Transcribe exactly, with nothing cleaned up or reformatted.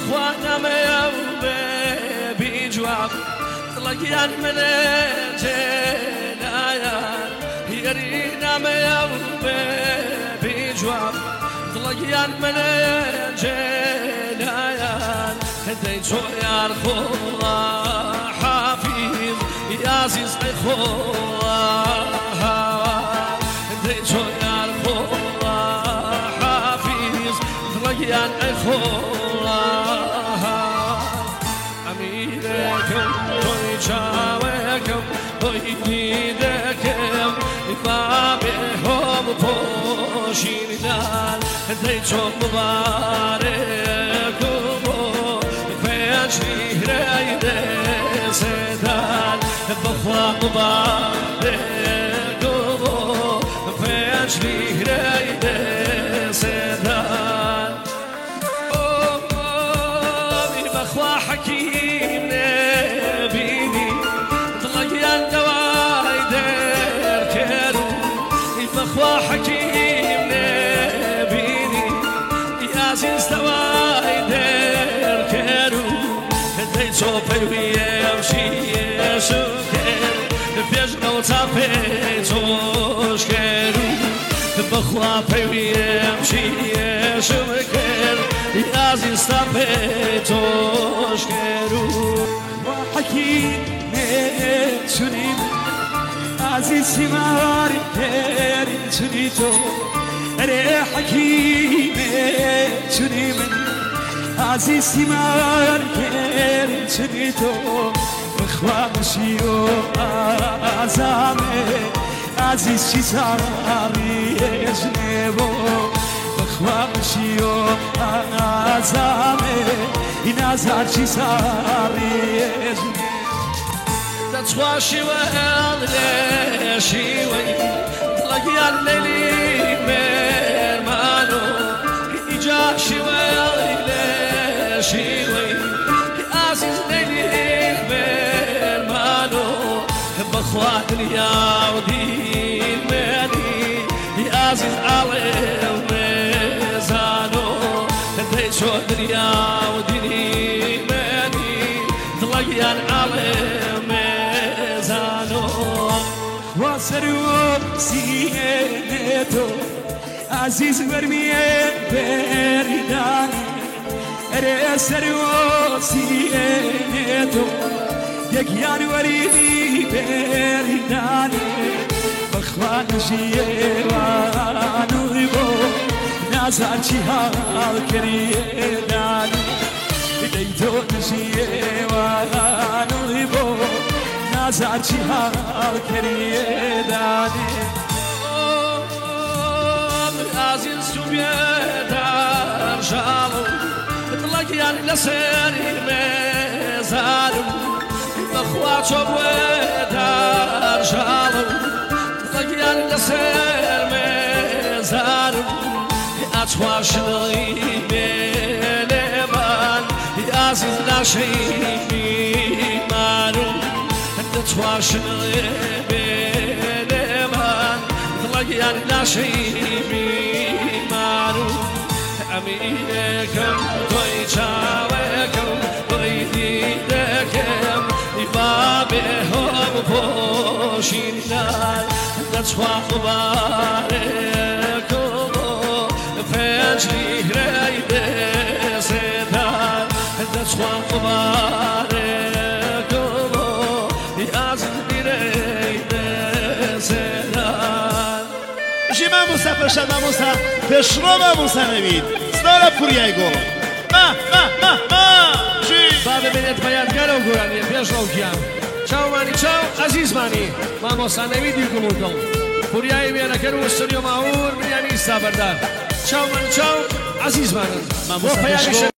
بخوانا ما بيجواب طلقيان من جنايان يرينا ما بيجواب طلقيان من جنايان هديتو يا الخوة حافظ يا عزيز الخوة هديتو يا الخوة حافظ طلقيان الخوة أميركم توي شاوكم توي ديدكم بابهم بوشين دال هديتو مباركم فيجري رايد سدال بخوا مباركم فيجري رايد سدال بخوا حكيم نبيني طلقيان دواي دير كيرو بخوا حكيم نبيني يا عزيز دواي دير كيرو هديتو بيوي يمشي يشوكر بيجنو تابيتو شكرو بخوا بيوي يمشي يشوكر يا عزيز تابيتو شكرو وحكيم نتونيم عزيز ماري هيري تونيتو ري حكيم نتونيم عزيز ماري هيري تونيتو بخوانشيو عزامي عزيز شزاري يجنبو بخوانشيو عزامي ينازل شزاري يجنبو تتواشي وهالي شيوي طلقيا الليلي ميرمانو إجاشي وهالي شيوي عزيز ليلي ميرمانو بخوات الياودين مني عزيز علي وميزانو ديشو الياودين مني طلقيا علي وسرو سينتو عزيز برميه برداني ري سرو سينتو يكيان وريدي برداني بخوان جيوانو ريبو نازل جهال كريداني ديتو جيوانو ريبو نازل جهال كريداني عزيز سبيدار جالو طلقيان لسيري ميزانو بخواتو بويدار جالو طلقيان لسير ميزانو أتواش بلبان عزيز لا شيء مانو تواش بلبان طلقيان لا شيء مانو أمينكم توي شاوكم توي ديدكم بابهم بوشين دال تتوا مباركم فيجري رايد سدال تتوا مباركم Zima Musa proszę Musa, wyszłowa Musa Nevit, stara Puriego. Ma, ma, ma, ma. Baby bine twoja garą góranie, bierzą kiam. Ciao mani, ciao, Aziz mani. Vamos a Nevit il comuto. Puriai mi ana keru studio maur, mi ani sabardar. Ciao mani, ciao, Aziz mani.